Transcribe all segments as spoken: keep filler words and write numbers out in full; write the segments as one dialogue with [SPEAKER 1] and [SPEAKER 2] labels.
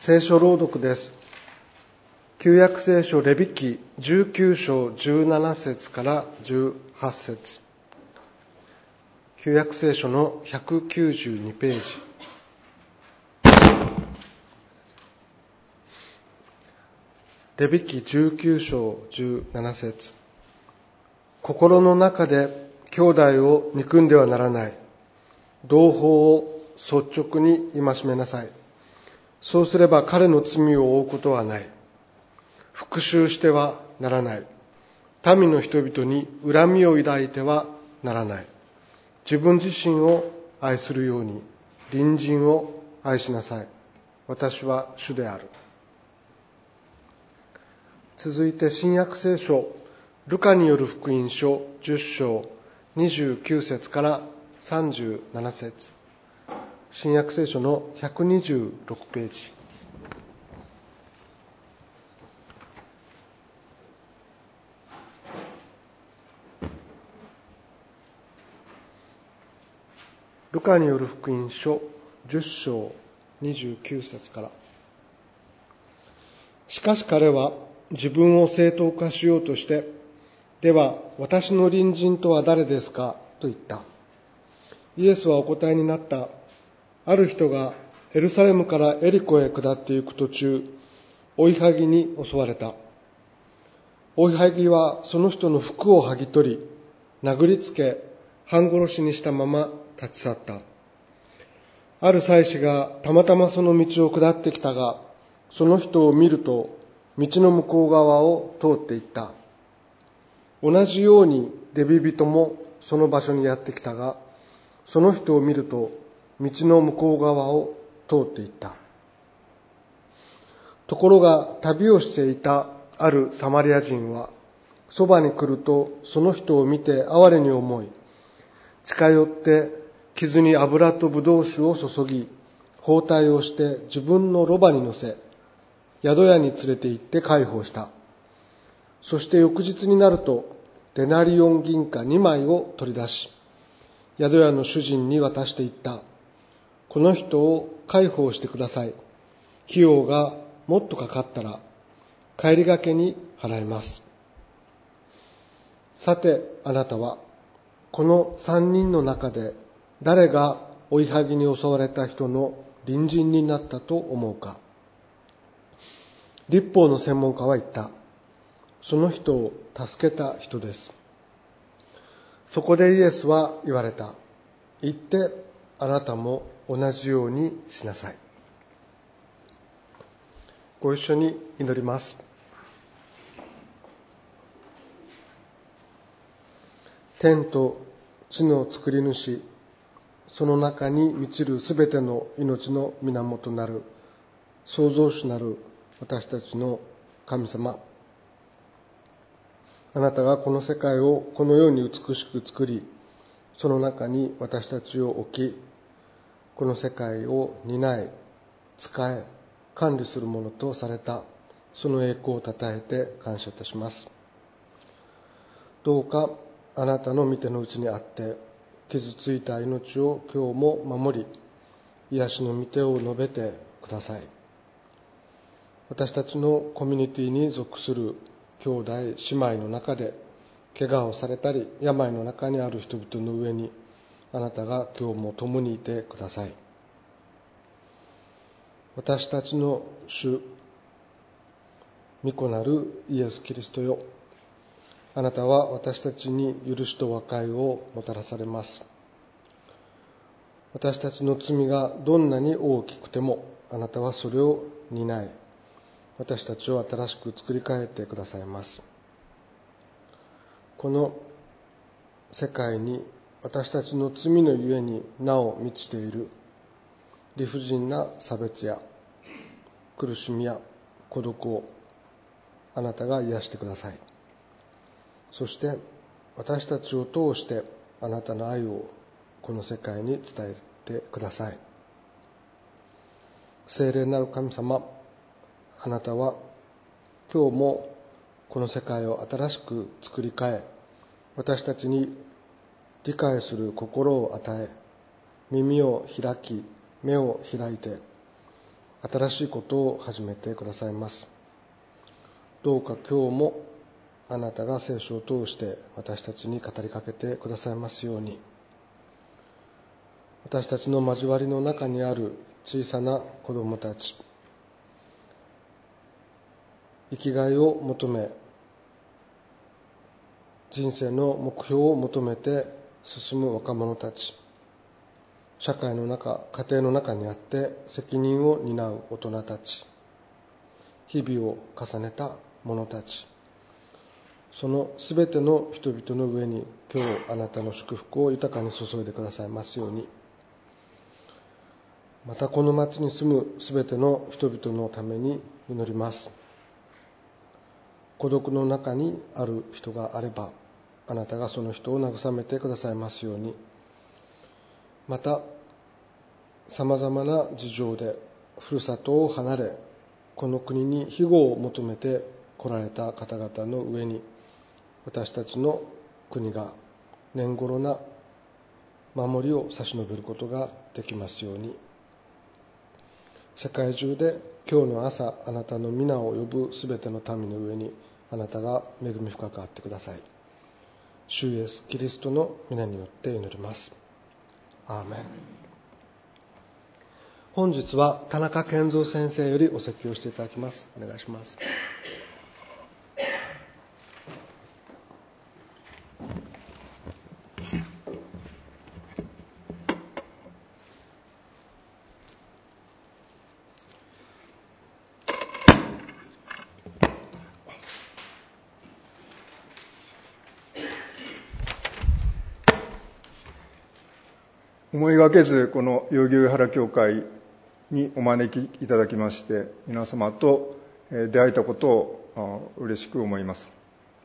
[SPEAKER 1] 聖書朗読です。旧約聖書レビ記じゅうきゅう章じゅうなな節からじゅうはち節。旧約聖書のひゃくきゅうじゅうにページ。レビ記じゅうきゅう章じゅうなな節。心の中で兄弟を憎んではならない。同胞を率直に戒めなさい。そうすれば彼の罪を負うことはない。復讐してはならない。民の人々に恨みを抱いてはならない。自分自身を愛するように隣人を愛しなさい。私は主である。続いて新約聖書ルカによる福音書じゅっ章にじゅうきゅう節からさんじゅうなな節。新約聖書のひゃくにじゅうろくページ。ルカによる福音書じゅっ章にじゅうきゅう節から。しかし彼は自分を正当化しようとして、では私の隣人とは誰ですかと言った。イエスはお答えになった。ある人がエルサレムからエリコへ下って行く途中、追いはぎに襲われた。追いはぎはその人の服を剥ぎ取り、殴りつけ、半殺しにしたまま立ち去った。ある祭司がたまたまその道を下ってきたが、その人を見ると、道の向こう側を通っていった。同じようにレビ人もその場所にやってきたが、その人を見ると、道の向こう側を通っていった。ところが旅をしていたあるサマリア人は、そばに来るとその人を見て哀れに思い、近寄って傷に油とブドウ酒を注ぎ、包帯をして自分のロバに乗せ、宿屋に連れて行って介抱した。そして翌日になると、デナリオン銀貨にまいを取り出し、宿屋の主人に渡していった。この人を介抱してください。費用がもっとかかったら、帰りがけに払います。さてあなたは、この三人の中で誰が追いはぎに襲われた人の隣人になったと思うか。律法の専門家は言った。その人を助けた人です。そこでイエスは言われた。言ってあなたも同じようにしなさい。ご一緒に祈ります。天と地の作り主、その中に満ちるすべての命の源なる創造主なる私たちの神様、あなたがこの世界をこのように美しく作り、その中に私たちを置き、この世界を担い、使え、管理するものとされた、その栄光をたたえて感謝いたします。どうかあなたの御手の内にあって、傷ついた命を今日も守り、癒しの御手を述べてください。私たちのコミュニティに属する兄弟姉妹の中で、怪我をされたり病の中にある人々の上に、あなたが今日も共にいてください。私たちの主、御子なるイエス・キリストよ、あなたは私たちに許しと和解をもたらされます。私たちの罪がどんなに大きくても、あなたはそれを担い、私たちを新しく作り変えてくださいます。この世界に私たちの罪のゆえになお満ちている理不尽な差別や苦しみや孤独をあなたが癒してください。そして私たちを通してあなたの愛をこの世界に伝えてください。聖霊なる神様、あなたは今日もこの世界を新しく作り変え、私たちに理解する心を与え、耳を開き、目を開いて、 新しいことを始めてくださいます。どうか今日もあなたが聖書を通して私たちに語りかけてくださいますように、私たちの交わりの中にある小さな子供たち、生きがいを求め、人生の目標を求めて進む若者たち、社会の中、家庭の中にあって責任を担う大人たち、日々を重ねた者たち、そのすべての人々の上に今日あなたの祝福を豊かに注いでくださいますように、またこの町に住むすべての人々のために祈ります。孤独の中にある人があれば、あなたがその人を慰めてくださいますように、またさまざまな事情でふるさとを離れ、この国に庇護を求めて来られた方々の上に、私たちの国が年頃な守りを差し伸べることができますように、世界中で今日の朝あなたの皆を呼ぶすべての民の上にあなたが恵み深くあってください。主イエスキリストの皆によって祈ります。アーメン。本日は田中健三先生よりお説教をしていただきます。お願いします。
[SPEAKER 2] 思いがけずこの代々木上原教会にお招きいただきまして、皆様と出会えたことを嬉しく思います。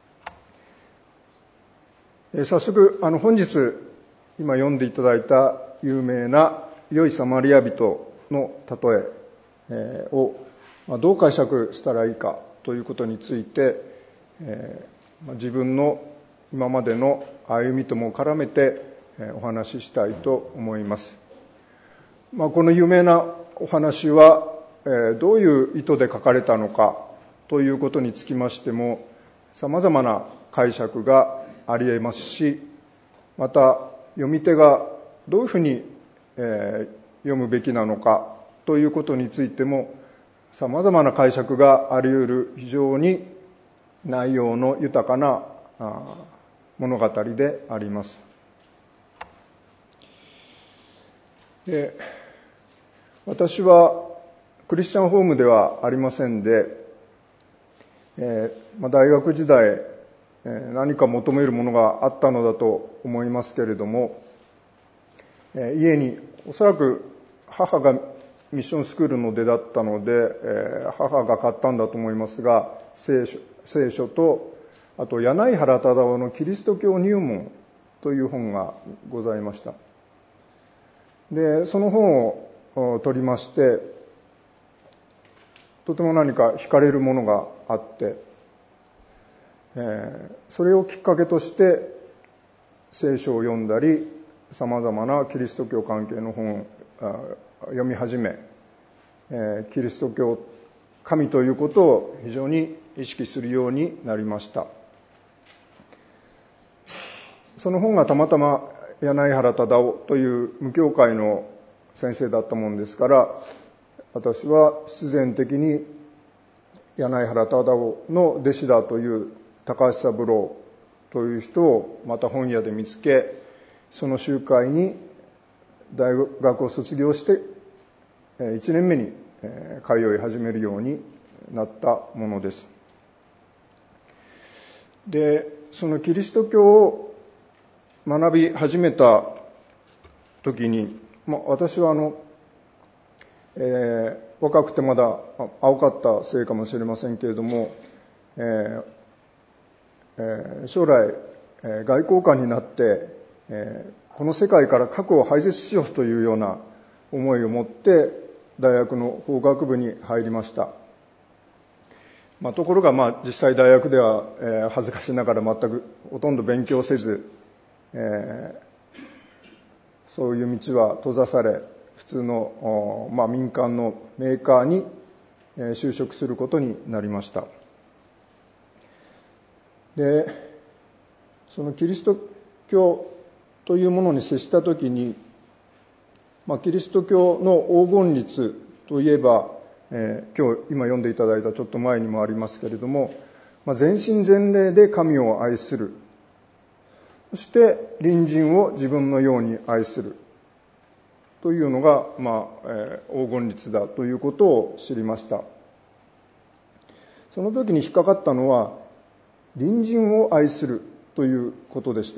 [SPEAKER 2] 早速あの本日今読んでいただいた有名な良いサマリア人の例えをどう解釈したらいいかということについて、自分の今までの歩みとも絡めてお話ししたいと思います。まあ、この有名なお話は、えー、どういう意図で書かれたのかということにつきましても、様々な解釈があり得ますし、また読み手がどういうふうに、えー、読むべきなのかということについても、様々な解釈があり得る非常に内容の豊かな物語であります。で、私はクリスチャンホームではありませんで、えーまあ、大学時代、えー、何か求めるものがあったのだと思いますけれども、えー、家におそらく母がミッションスクールの出だったので、えー、母が買ったんだと思いますが、聖書、聖書とあと柳原忠夫のキリスト教入門という本がございました。で、その本を取りまして、とても何か惹かれるものがあって、えー、それをきっかけとして聖書を読んだり、様々なキリスト教関係の本を読み始め、えー、キリスト教、神ということを非常に意識するようになりました。その本がたまたま柳原忠夫という無教会の先生だったもんですから、私は必然的に柳原忠夫の弟子だという高橋三郎という人をまた本屋で見つけ、その集会に大学を卒業していちねんめに通い始めるようになったものです。で、そのキリスト教を学び始めた時に、まあ、私はあの、えー、若くてまだ青かったせいかもしれませんけれども、えーえー、将来、えー、外交官になって、えー、この世界から核を廃絶しようというような思いを持って大学の法学部に入りました。まあ、ところが、まあ、実際大学では、えー、恥ずかしながら全くほとんど勉強せず、えー、そういう道は閉ざされ、 普通の、まあ、民間のメーカーに就職することになりました。で、そのキリスト教というものに接したときに、まあ、キリスト教の黄金律といえば、えー、今日今読んでいただいたちょっと前にもありますけれども、まあ、全身全霊で神を愛する、そして隣人を自分のように愛するというのが、まあえー、黄金律だということを知りました。その時に引っかかったのは、隣人を愛するということでした。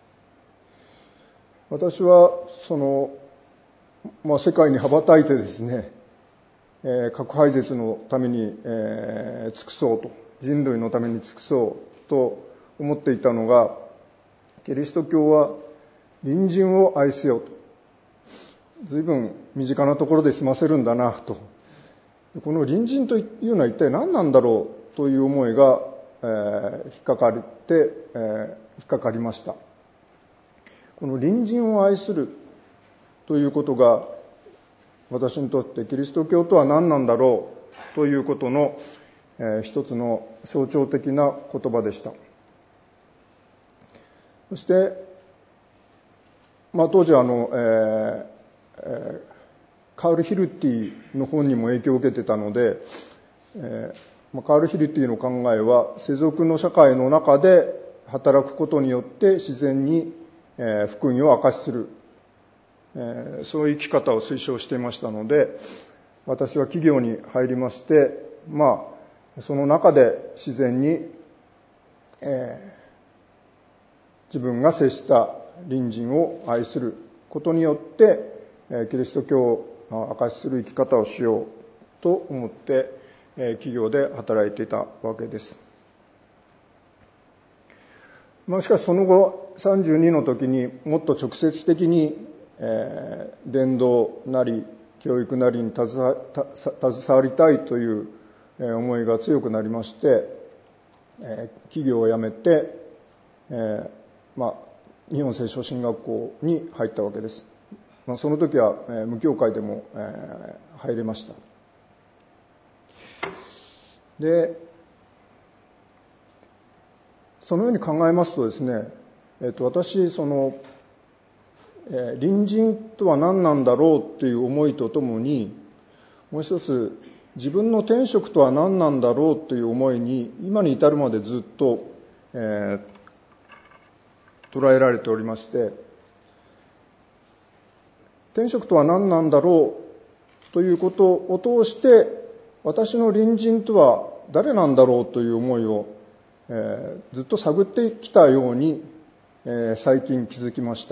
[SPEAKER 2] 私はその、まあ、世界に羽ばたいてですね、えー、核廃絶のために、えー、尽くそうと、人類のために尽くそうと思っていたのが、キリスト教は隣人を愛せよと、随分身近なところで済ませるんだなと、この隣人というのは一体何なんだろうという思いが、えー、引っかかって、えー、引っかかりました。この隣人を愛するということが、私にとってキリスト教とは何なんだろうということの、えー、一つの象徴的な言葉でした。そして、まあ、当時あの、えーえー、カール・ヒルティの本にも影響を受けてたので、えーまあ、カール・ヒルティの考えは、世俗の社会の中で働くことによって自然に、えー、福音を明かしする、えー、そういう生き方を推奨していましたので、私は企業に入りまして、まあ、その中で自然に、えー自分が接した隣人を愛することによってキリスト教を証しする生き方をしようと思って企業で働いていたわけです。まあ、しかしその後さんじゅうにの時にもっと直接的に伝道なり教育なりに携わりたいという思いが強くなりまして、企業を辞めてまあ、日本聖書神学校に入ったわけです。まあ、その時は、えー、無教会でも、えー、入れました。で、そのように考えますとですね、えー、と私その、えー、隣人とは何なんだろうという思いとともに、もう一つ自分の天職とは何なんだろうという思いに今に至るまでずっと、えー捉えられておりまして、天職とは何なんだろうということを通して、私の隣人とは誰なんだろうという思いを、えー、ずっと探ってきたように、えー、最近気づきました。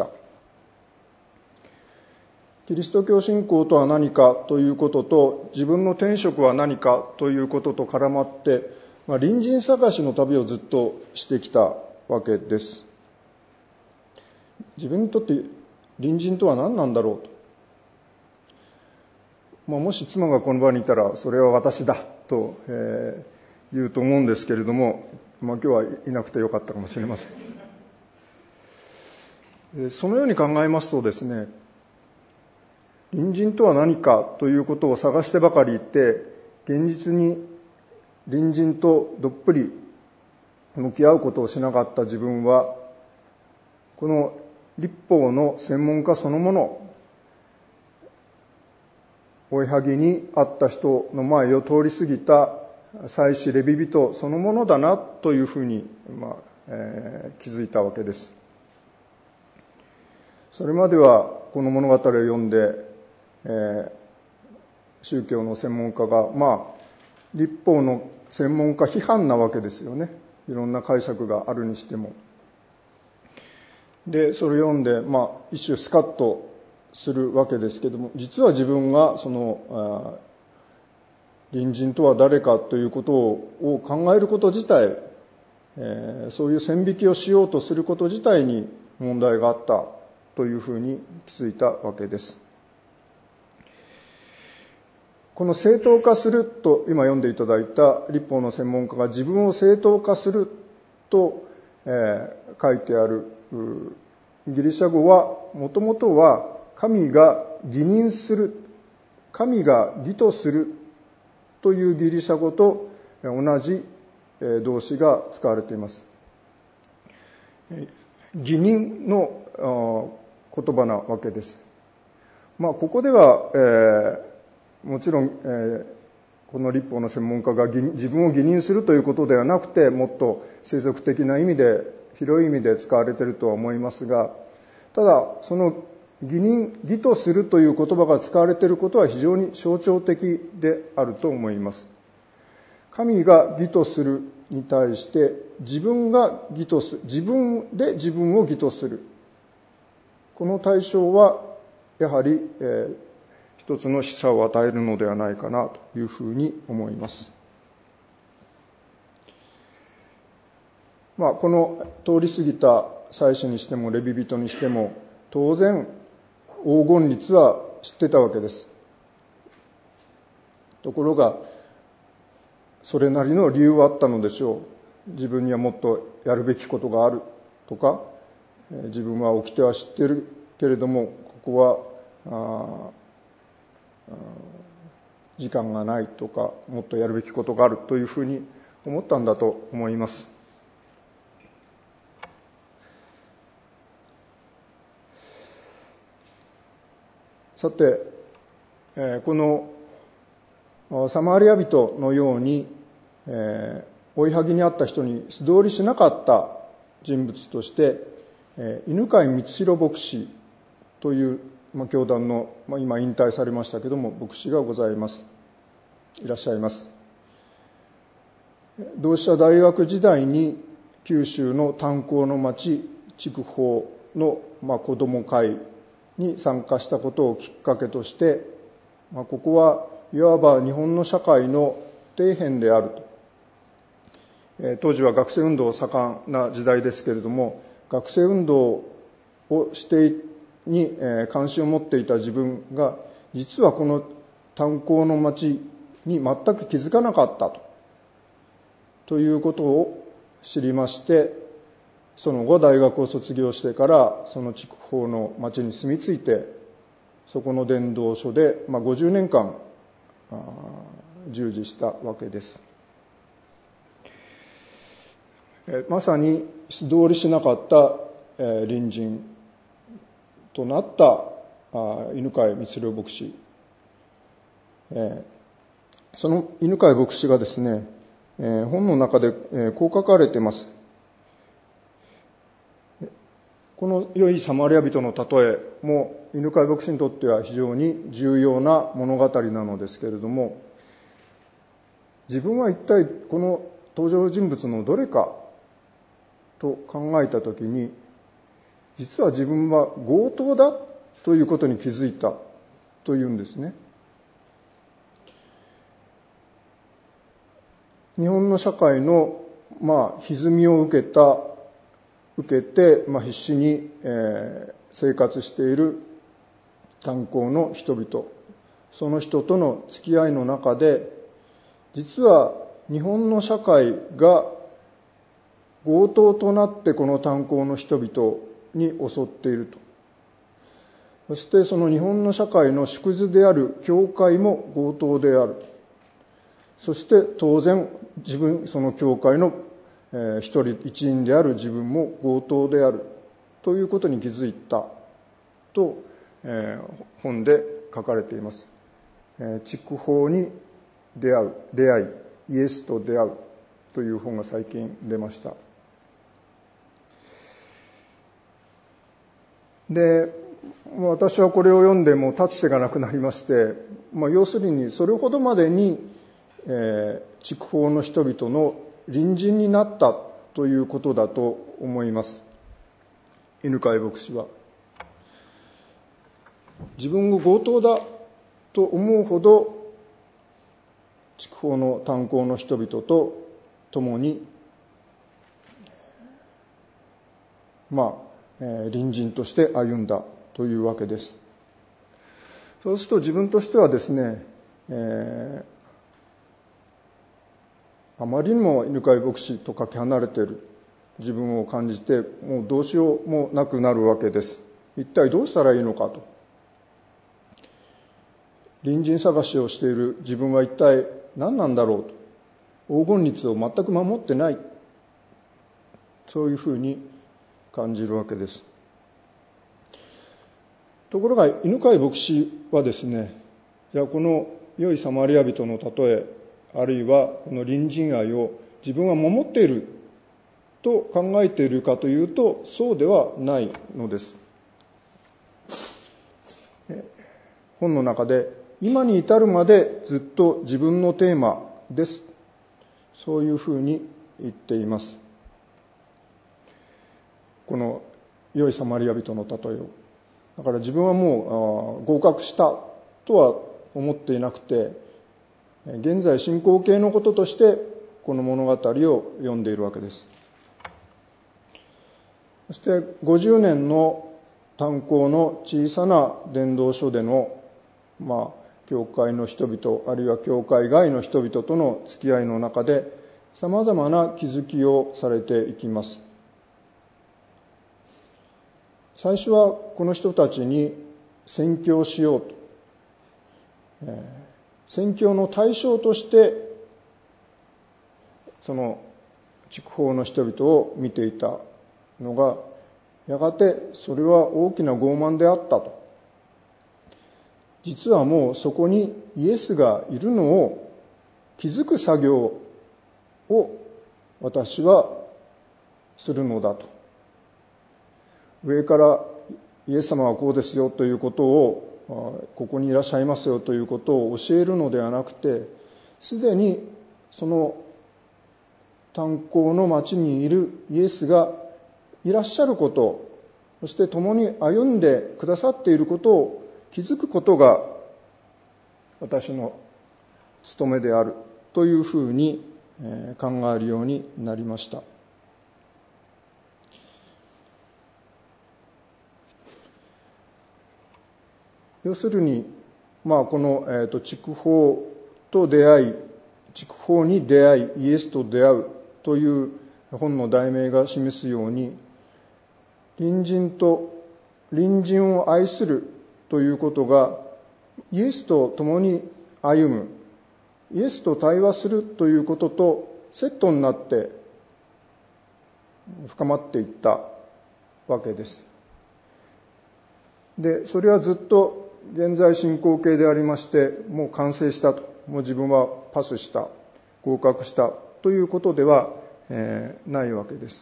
[SPEAKER 2] キリスト教信仰とは何かということと、自分の天職は何かということと絡まって、まあ、隣人探しの旅をずっとしてきたわけです。自分にとって隣人とは何なんだろうと、まあ、もし妻がこの場にいたらそれは私だと、えー、言うと思うんですけれども、まあ、今日はいなくてよかったかもしれません。そのように考えますとですね、隣人とは何かということを探してばかりいて、現実に隣人とどっぷり向き合うことをしなかった自分は、この律法の専門家そのもの、追いはぎにあった人の前を通り過ぎた祭司レビ人そのものだなというふうに、まあえー、気づいたわけです。それまではこの物語を読んで、えー、宗教の専門家が、まあ、律法の専門家批判なわけですよね。いろんな解釈があるにしても。でそれを読んで、まあ、一種スカッとするわけですけども、実は自分がその隣人とは誰かということを考えること自体、えー、そういう線引きをしようとすること自体に問題があったというふうに気づいたわけです。この正当化すると今読んでいただいた律法の専門家が自分を正当化すると、えー、書いてあるギリシャ語はもともとは神が義認する、神が義とするというギリシャ語と同じ動詞が使われています。義認の言葉なわけです。まあ、ここでは、えー、もちろん、えー、この律法の専門家が自分を義認するということではなくて、もっと世俗的な意味で、広い意味で使われているとは思いますが、ただその義認、義とするという言葉が使われていることは非常に象徴的であると思います。神が義とするに対して自分が義とする、自分で自分を義とする、この対象はやはり、えー、一つの示唆を与えるのではないかなというふうに思います。まあ、この通り過ぎた祭司にしてもレビ人にしても当然黄金律は知ってたわけです。ところがそれなりの理由はあったのでしょう。自分にはもっとやるべきことがあるとか、自分は掟は知っているけれどもここは時間がないとか、もっとやるべきことがあるというふうに思ったんだと思います。さて、このサマリア人のように追いはぎにあった人に素通りしなかった人物として犬飼光弘牧師という教団の今引退されましたけども牧師がございますいらっしゃいます。同志社大学時代に九州の炭鉱の町筑豊の子ども会に参加したことをきっかけとして、ここはいわば日本の社会の底辺であると。当時は学生運動盛んな時代ですけれども、学生運動をしてに関心を持っていた自分が実はこの炭鉱の町に全く気づかなかったと、ということを知りまして、その後大学を卒業してからその筑豊の町に住み着いて、そこの伝道所でごじゅうねんかん従事したわけです。まさに素通りしなかった隣人となった犬飼光弘牧師、その犬飼牧師がですね、本の中でこう書かれています。この良いサマリア人の例えも犬飼牧師にとっては非常に重要な物語なのですけれども、自分は一体この登場人物のどれかと考えたときに、実は自分は強盗だということに気づいたというんですね。日本の社会のまあ歪みを受けた受けて、まあ、必死に、えー、生活している炭鉱の人々、その人との付き合いの中で、実は日本の社会が強盗となってこの炭鉱の人々に襲っていると。そしてその日本の社会の縮図である教会も強盗である。そして当然自分、その教会の一人一員である自分も強盗であるということに気づいたと、えー、本で書かれています。えー、筑豊に出会う、出会い、イエスと出会うという本が最近出ました。で、私はこれを読んでも立つ瀬がなくなりまして、まあ、要するにそれほどまでに、えー、筑豊の人々の隣人になったということだと思います。犬飼牧師は自分を強盗だと思うほど筑豊の炭鉱の人々と共にまあ、えー、隣人として歩んだというわけです。そうすると自分としてはですね、えーあまりにも犬飼牧師とかけ離れている自分を感じて、もうどうしようもなくなるわけです。一体どうしたらいいのかと。 隣人探しをしている自分は一体何なんだろうと、黄金律を全く守ってない、そういうふうに感じるわけです。ところが犬飼牧師はですね、じゃあこの良いサマリア人の例え、あるいはこの隣人愛を自分は守っていると考えているかというと、そうではないのです。本の中で今に至るまでずっと自分のテーマです、そういうふうに言っています。この良いサマリア人の例えを。だから自分はもう合格したとは思っていなくて、現在進行形のこととしてこの物語を読んでいるわけです。そしてごじゅうねんの炭鉱の小さな伝道書での、まあ、教会の人々、あるいは教会外の人々との付き合いの中で、様々な気づきをされていきます。最初はこの人たちに宣教しようと、えー、宣教の対象としてその筑豊の人々を見ていたのが、やがてそれは大きな傲慢であったと。実はもうそこにイエスがいるのを気づく作業を私はするのだと。上からイエス様はこうですよということを、ここにいらっしゃいますよということを教えるのではなくて、すでにその炭鉱の町にいるイエスがいらっしゃること、そして共に歩んでくださっていることを気づくことが私の務めであるというふうに考えるようになりました。要するに、まあ、この、えーと、筑豊と出会い、筑豊に出会い、イエスと出会うという本の題名が示すように、隣人と隣人を愛するということがイエスと共に歩む、イエスと対話するということとセットになって深まっていったわけです。で、それはずっと現在進行形でありまして、もう完成したと、もう自分はパスした、合格したということでは、えー、ないわけです。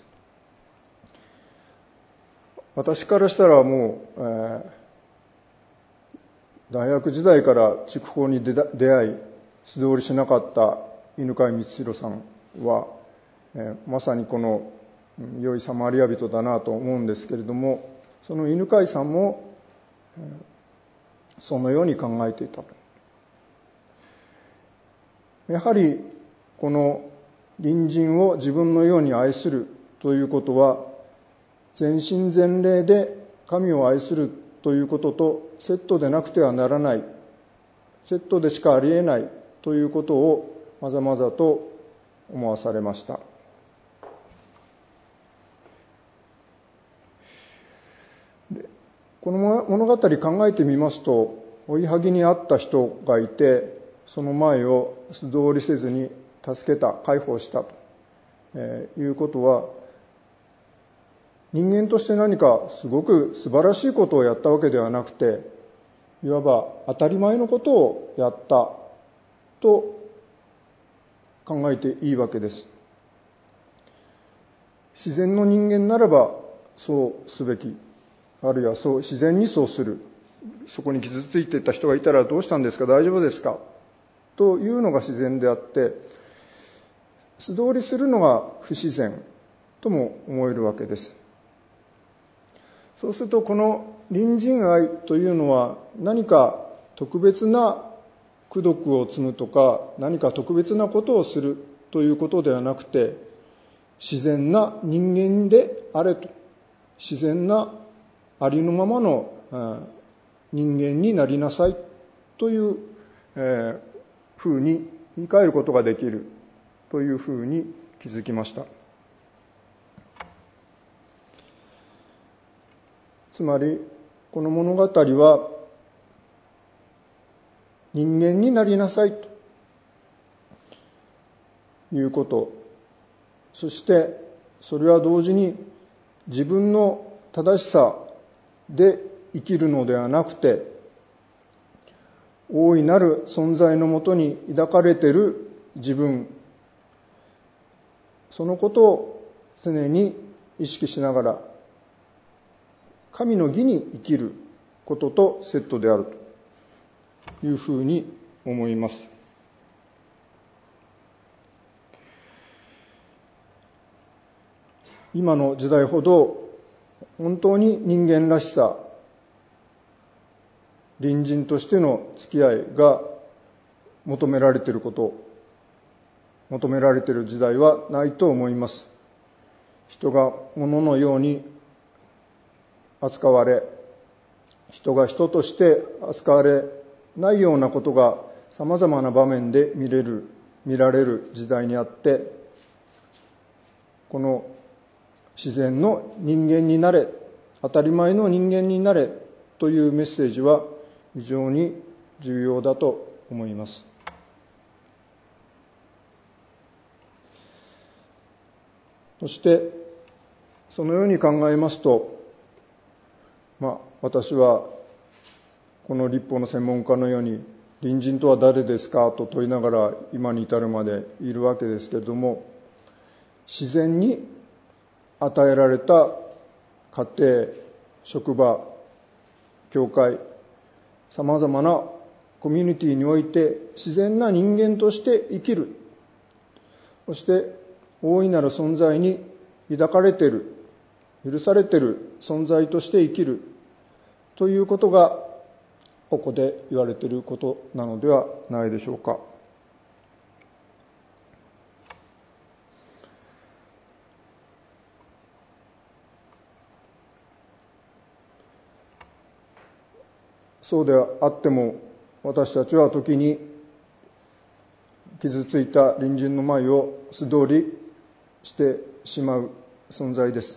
[SPEAKER 2] 私からしたらもう、えー、大学時代から筑豊に出会い素通りしなかった犬飼光弘さんは、えー、まさにこの良いサマリア人だなと思うんですけれども、その犬飼さんも、えー、そのように考えていたと。やはりこの隣人を自分のように愛するということは、全身全霊で神を愛するということとセットでなくてはならない、セットでしかありえないということをまざまざと思わされました。この物語考えてみますと、追いはぎにあった人がいて、その前を素通りせずに助けた、解放したと、えー、いうことは、人間として何かすごく素晴らしいことをやったわけではなくて、いわば当たり前のことをやったと考えていいわけです。自然の人間ならばそうすべき、あるいはそう自然にそうする。そこに傷ついていた人がいたらどうしたんですか、大丈夫ですかというのが自然であって、素通りするのが不自然とも思えるわけです。そうするとこの隣人愛というのは何か特別な功徳を積むとか何か特別なことをするということではなくて、自然な人間であれと、自然なありのままの人間になりなさいというふうに言い換えることができるというふうに気づきました。つまりこの物語は人間になりなさいということ、そしてそれは同時に自分の正しさで生きるのではなくて、大いなる存在のもとに抱かれている自分、そのことを常に意識しながら神の義に生きることとセットであるというふうに思います。今の時代ほど本当に人間らしさ、隣人としての付き合いが求められていること、求められている時代はないと思います。人が物のように扱われ、人が人として扱われないようなことがさまざまな場面で見れる、見られる時代にあって、この自然の人間になれ、当たり前の人間になれというメッセージは非常に重要だと思います。そしてそのように考えますと、まあ、私はこの律法の専門家のように隣人とは誰ですかと問いながら今に至るまでいるわけですけれども、自然に与えられた家庭、職場、教会、さまざまなコミュニティにおいて自然な人間として生きる、そして大いなる存在に抱かれている、許されている存在として生きるということがここで言われていることなのではないでしょうか。そうであっても、私たちは時に傷ついた隣人の前を素通りしてしまう存在です。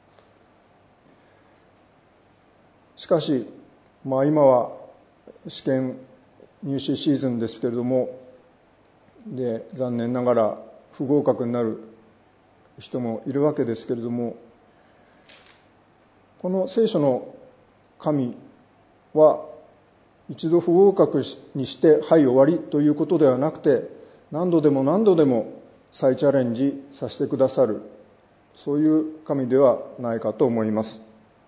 [SPEAKER 2] しかし、まあ、今は試験入試シーズンですけれども、で残念ながら不合格になる人もいるわけですけれども、この聖書の神は一度不合格にしてはい終わりということではなくて、何度でも何度でも再チャレンジさせてくださる、そういう神ではないかと思います。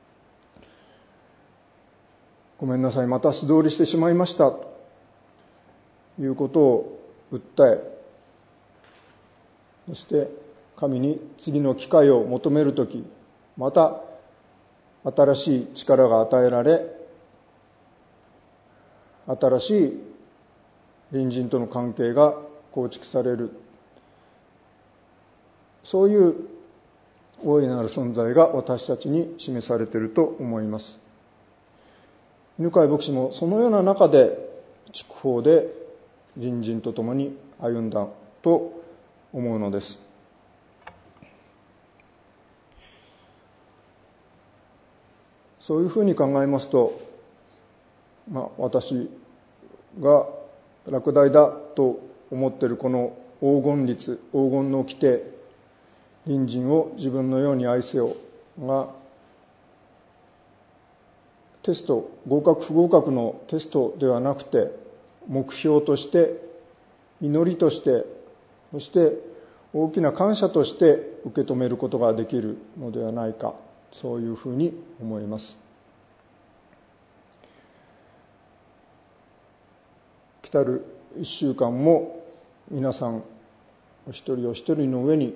[SPEAKER 2] ごめんなさい、また素通りしてしまいましたということを訴え、そして神に次の機会を求めるとき、また新しい力が与えられ、新しい隣人との関係が構築される、そういう大いなる存在が私たちに示されていると思います。犬飼牧師もそのような中で筑豊で隣人と共に歩んだと思うのです。そういうふうに考えますと、まあ、私が落第だと思っているこの黄金律、黄金の掟、隣人を自分のように愛せよが、テスト、合格不合格のテストではなくて、目標として、祈りとして、そして大きな感謝として受け止めることができるのではないか、そういうふうに思います。来たる一週間も皆さんお一人お一人の上に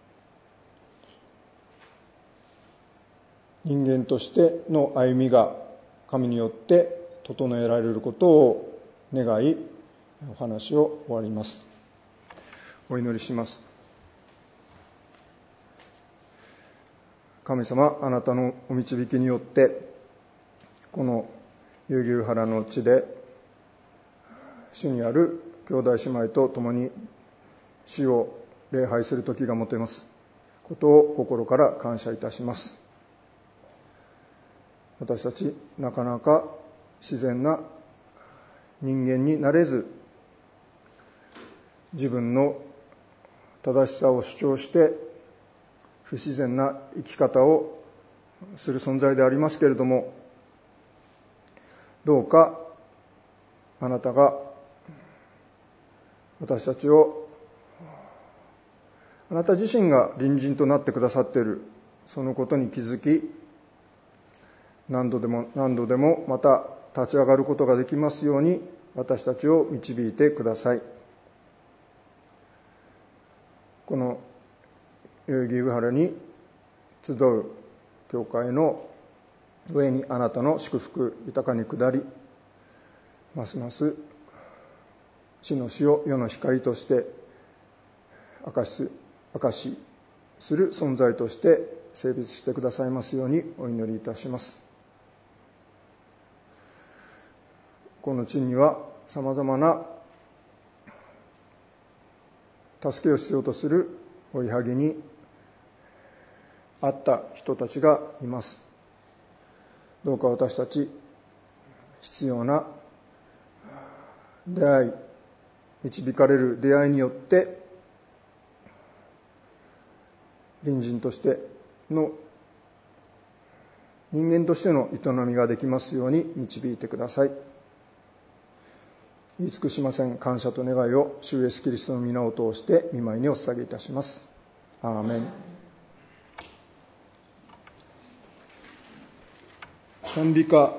[SPEAKER 2] 人間としての歩みが神によって整えられることを願い、お話を終わります。お祈りします。神様、あなたのお導きによってこの遊牛原の地で主にある兄弟姉妹と共に主を礼拝する時が持てますことを心から感謝いたします。私たちなかなか自然な人間になれず、自分の正しさを主張して不自然な生き方をする存在でありますけれども、どうかあなたが私たちを、あなた自身が隣人となってくださっている、そのことに気づき、何度でも何度でもまた立ち上がることができますように、私たちを導いてください。この代々木上原に集う教会の上にあなたの祝福豊かに下り、ますます地の塩、世の光として証し、証しする存在として成立してくださいますようにお祈りいたします。この地にはさまざまな助けを必要とする追いはぎにあった人たちがいます。どうか私たち必要な出会い、導かれる出会いによって隣人としての人間としての営みができますように導いてください。言い尽くしません感謝と願いを主イエスキリストの皆を通して御前にお捧げいたします。アーメン。賛美歌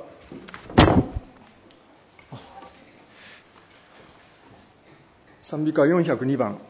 [SPEAKER 2] 賛美歌よんひゃくにばん。